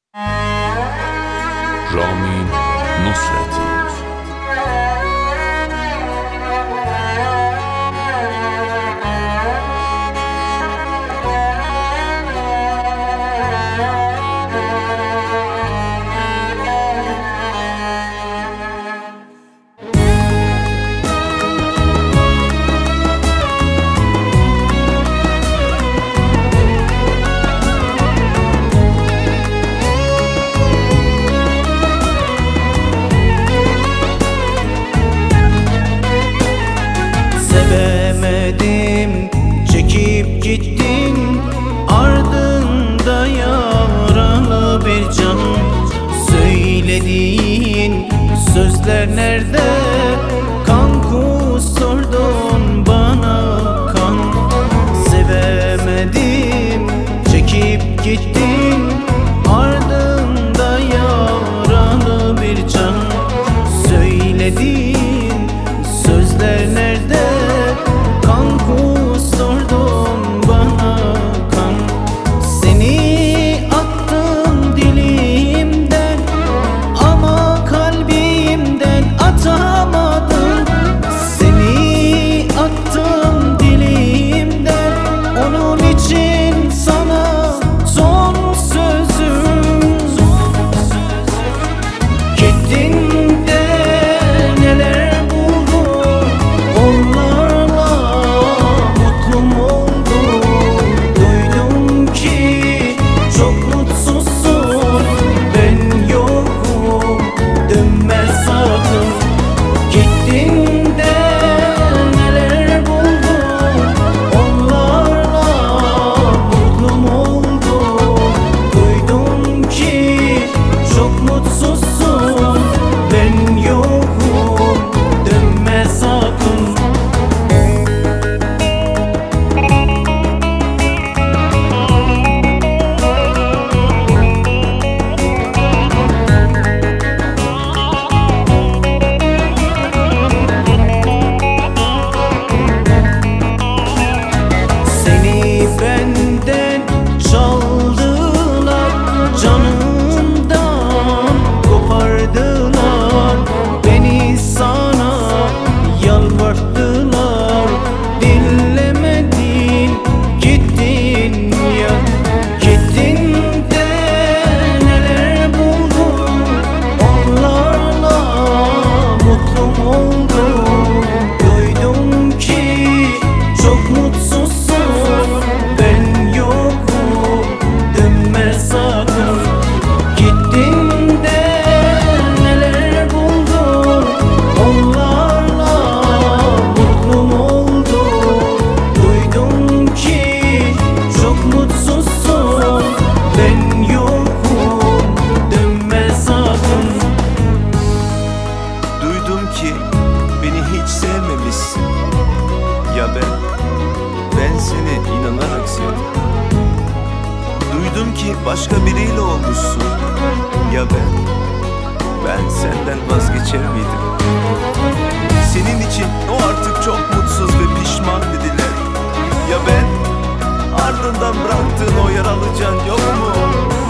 Ramin Nusreti. Sevemedim, çekip gittin, ardında yaralı bir can. Söylediğin sözler nerede? Kan kusturdun bana kan. Sevemedim, çekip gittin, ardında yaralı bir can. Söylediğin sözler nerede? Kan kusturdun bana kan. Seni attım dilimden ama kalbimden atamadım. Seni attım dilimden, onun için sana son sözüm. Gittin de neler buldun, onlarla mutlu mu oldun? Duydum ki çok mutsuzsun, ben yokum, dönme sakın. Gittin de neler buldun, onlarla mutlu mu oldun? Duydum ki çok mutsuzsun, ben yokum, dönme sakın. Seni benden çaldılar, canımdan kopardılar. Beni sana yalvarttılar, dinlemedin, gittin ya. Gittin de neler buldun, onlarla mutlu mu oldun? Duydum ki çok mutsuzsun, ben yokum, dönme sakın. Gittin de neler buldun, onlarla mutlu mu oldun? Duydum ki çok mutsuzsun, ben yokum, dönme sakın. Duydum ki beni hiç sevmemişsin. Ya ben seni inanarak sevdim. Duydum ki başka biriyle olmuşsun. Ya ben senden vazgeçer miydim? Senin için o artık çok mutsuz ve pişman dediler. Ya ardından bıraktığın o yaralı can yok mu?